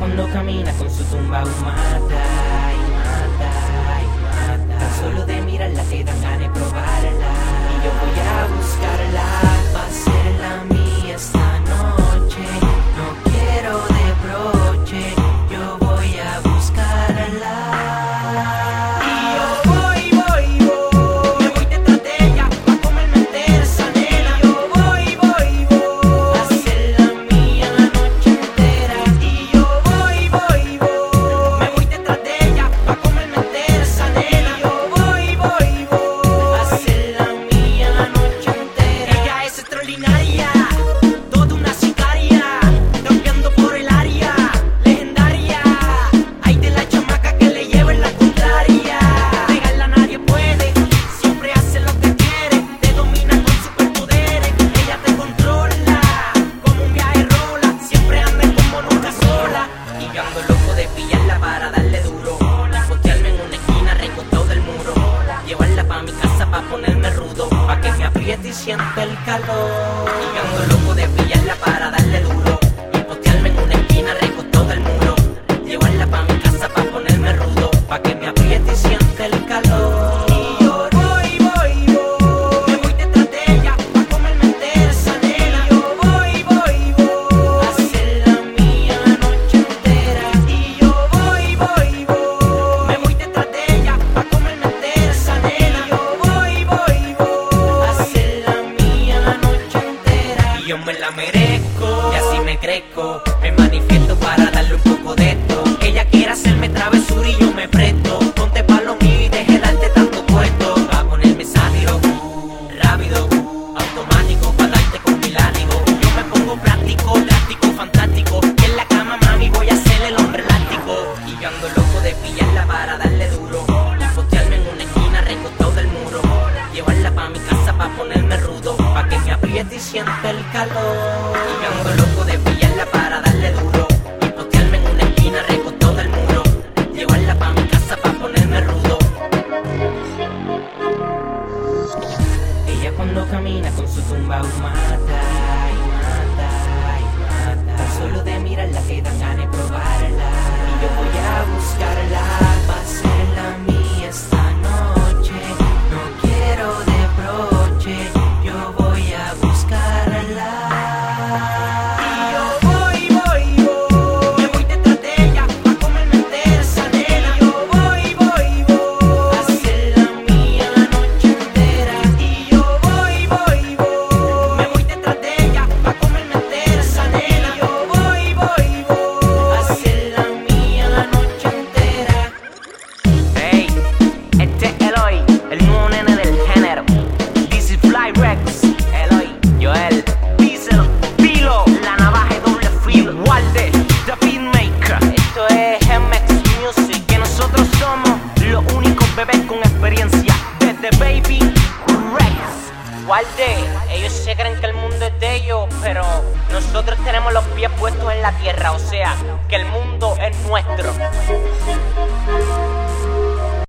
cuando camina con su tumba mata y mata y mata. Tan solo de mirarla te dan ganas de probarla. Y yo voy a buscarla, va a ser la mía esta noche. No quiero de broche, yo voy a buscarla. Y siento el calor. Y ando loco de pillarla para darle duro y postearme en una esquina recostado del muro. Llevarla pa' mi casa pa' ponerme rudo, pa' que me apriete y sienta el calor. Y yo me voy detrás de ella pa' comerme entera esa nena. Y yo voy a hacer la mía la noche entera. Y yo voy me voy detrás de ella pa' comerme entera esa nena. Y yo voy a hacer yo me la merezco y así me crezco. Me manifiesto para darle un poco de esto. Ella quiere hacerme travesura y yo me presto. Ponte pa' lo mío y deje darte tanto puesto. Pa' ponerme sátiro, rápido, automático, pa' darte con mi látigo. Yo me pongo práctico, drástico, fantástico. Y en la cama, mami, voy a hacerle el hombre elástico. Y yo ando loco de pillarla para darle duro y postearme en una esquina recostado del muro. Llevarla pa' mi casa pa' ponerme rudo, pa' que me apriete y sienta el calor. Y ando loco de pillarla para darle duro y postearme en una esquina recostado del muro. Llevarla pa' mi casa pa' ponerme rudo. Ella cuando camina con su tumba mata y mata y mata. Tan solo de mirarla te dan ganas de probarla. Y yo voy a buscarla, va a ser la mía esta noche. No quiero de broche, yo voy a buscarla. Y yo voy me voy detrás de ella pa' comerme entera esa nena. Y yo voy a hacer la mía la noche entera. Y yo voy me voy detrás de ella pa' comerme entera esa nena. Y yo voy a hacer la mía la noche entera. Hey, este es Eloy, el nuevo nene del género. This is Fly Rex, Eloy, Joel, Diesel, Pilo, la navaja de doble filo, Walde, The Beatmaker. Esto es MX Music, que nosotros somos los únicos bebés con experiencia. Desde Baby Rex, Walde, ellos se creen que el mundo es de ellos, pero nosotros tenemos los pies puestos en la tierra, o sea, que el mundo es nuestro.